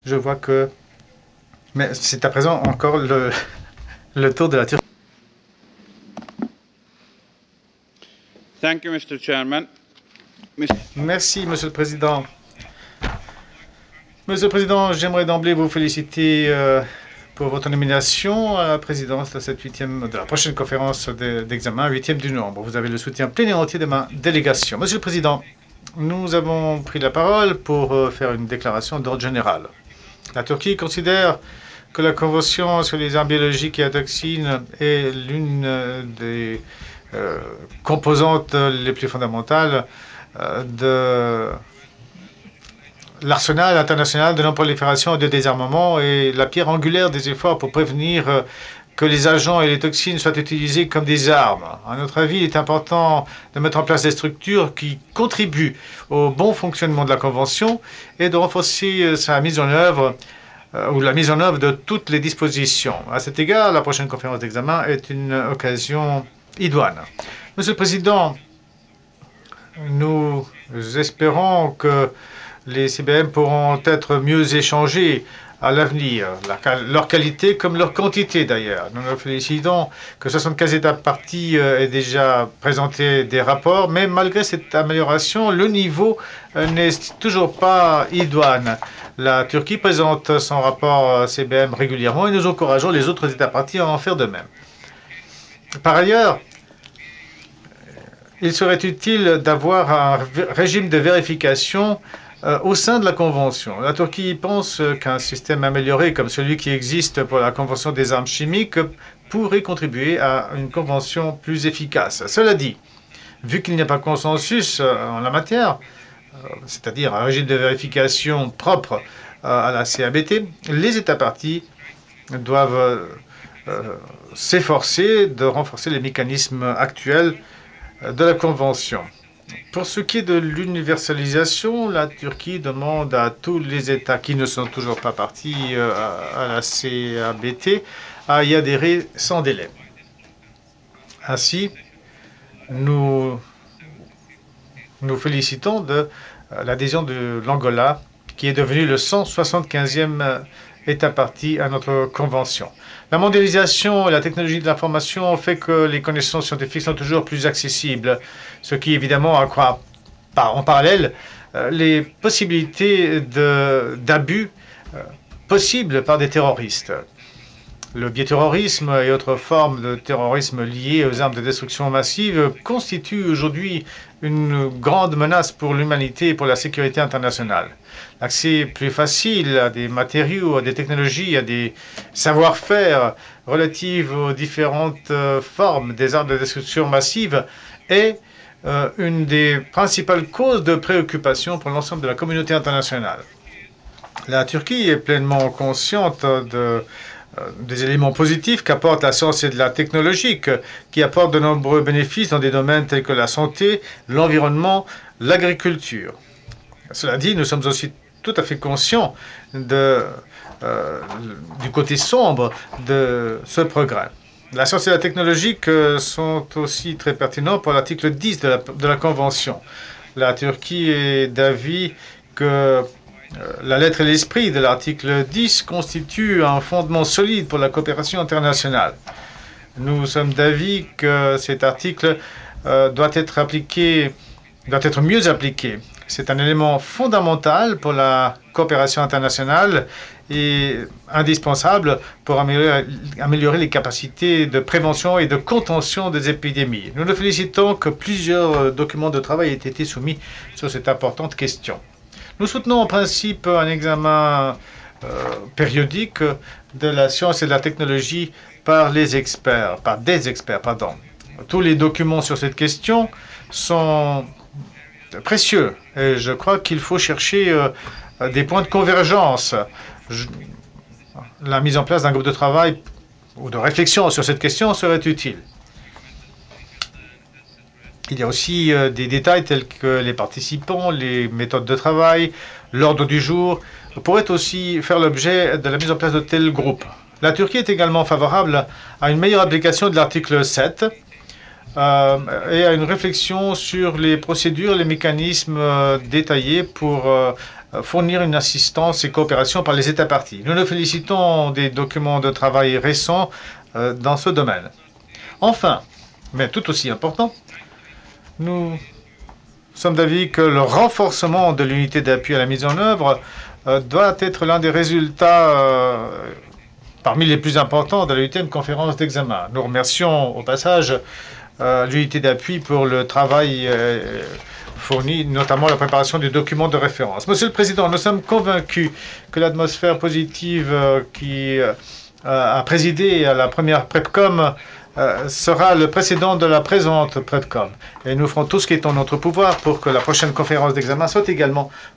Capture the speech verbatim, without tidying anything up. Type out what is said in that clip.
Je vois que... Mais c'est à présent encore le, le tour de la Turquie. Thank you, Mister Chairman. Merci, Monsieur le Président. Monsieur le Président, j'aimerais d'emblée vous féliciter euh, pour votre nomination à la présidence de cette huitième, de la prochaine conférence d'examen, huitième du nombre. Vous avez le soutien plein et entier de ma délégation. Monsieur le Président, nous avons pris la parole pour euh, faire une déclaration d'ordre général. La Turquie considère que la Convention sur les armes biologiques et toxines est l'une des euh, composantes les plus fondamentales euh, de l'arsenal international de non-prolifération et de désarmement est la pierre angulaire des efforts pour prévenir euh, que les agents et les toxines soient utilisés comme des armes. À notre avis, il est important de mettre en place des structures qui contribuent au bon fonctionnement de la Convention et de renforcer sa mise en œuvre ou la mise en œuvre de toutes les dispositions. À cet égard, la prochaine conférence d'examen est une occasion idoine. Monsieur le Président, nous espérons que les C B M pourront être mieux échangés à l'avenir, leur qualité comme leur quantité d'ailleurs. Nous nous félicitons que soixante-quinze États parties aient déjà présenté des rapports, mais malgré cette amélioration, le niveau n'est toujours pas idoine. La Turquie présente son rapport C B M régulièrement et nous encourageons les autres États parties à en faire de même. Par ailleurs, il serait utile d'avoir un régime de vérification euh, au sein de la Convention. La Turquie pense qu'un système amélioré comme celui qui existe pour la Convention des armes chimiques pourrait contribuer à une convention plus efficace. Cela dit, vu qu'il n'y a pas de consensus euh, en la matière, euh, c'est-à-dire un régime de vérification propre euh, à la C A B T, les États parties doivent euh, s'efforcer de renforcer les mécanismes actuels de la Convention. Pour ce qui est de l'universalisation, la Turquie demande à tous les États qui ne sont toujours pas partis à la C A B T à y adhérer sans délai. Ainsi, nous nous félicitons de l'adhésion de l'Angola, qui est devenu le cent soixante-quinzième État parti à notre convention. La mondialisation et la technologie de l'information ont fait que les connaissances scientifiques sont toujours plus accessibles, ce qui évidemment accroît en parallèle les possibilités d'abus possibles par des terroristes. Le bioterrorisme et autres formes de terrorisme liées aux armes de destruction massive constituent aujourd'hui une grande menace pour l'humanité et pour la sécurité internationale. L'accès plus facile à des matériaux, à des technologies, à des savoir-faire relatifs aux différentes formes des armes de destruction massive est euh, une des principales causes de préoccupation pour l'ensemble de la communauté internationale. La Turquie est pleinement consciente de des éléments positifs qu'apporte la science et de la technologie, qui apportent de nombreux bénéfices dans des domaines tels que la santé, l'environnement, l'agriculture. Cela dit, nous sommes aussi tout à fait conscients de, euh, du côté sombre de ce progrès. La science et la technologie sont aussi très pertinents pour l'article dix de la, de la Convention. La Turquie est d'avis que la lettre et l'esprit de l'article dix constituent un fondement solide pour la coopération internationale. Nous sommes d'avis que cet article euh, doit être appliqué, doit être mieux appliqué. C'est un élément fondamental pour la coopération internationale et indispensable pour améliorer, améliorer les capacités de prévention et de contention des épidémies. Nous nous félicitons que plusieurs documents de travail aient été soumis sur cette importante question. Nous soutenons en principe un examen euh, périodique de la science et de la technologie par les experts, par des experts, pardon. Tous les documents sur cette question sont précieux et je crois qu'il faut chercher euh, des points de convergence. Je, la mise en place d'un groupe de travail ou de réflexion sur cette question serait utile. Il y a aussi euh, des détails tels que les participants, les méthodes de travail, l'ordre du jour, pourraient aussi faire l'objet de la mise en place de tels groupes. La Turquie est également favorable à une meilleure application de l'article sept euh, et à une réflexion sur les procédures, les mécanismes euh, détaillés pour euh, fournir une assistance et coopération par les États parties. Nous nous félicitons des documents de travail récents euh, dans ce domaine. Enfin, mais tout aussi important, nous sommes d'avis que le renforcement de l'unité d'appui à la mise en œuvre euh, doit être l'un des résultats euh, parmi les plus importants de la huitième conférence d'examen. Nous remercions au passage euh, l'unité d'appui pour le travail euh, fourni, notamment la préparation du document de référence. Monsieur le Président, nous sommes convaincus que l'atmosphère positive euh, qui euh, a présidé à la première PrepCom euh, sera le précédent de la présente PrepCom. Et nous ferons tout ce qui est en notre pouvoir pour que la prochaine conférence d'examen soit également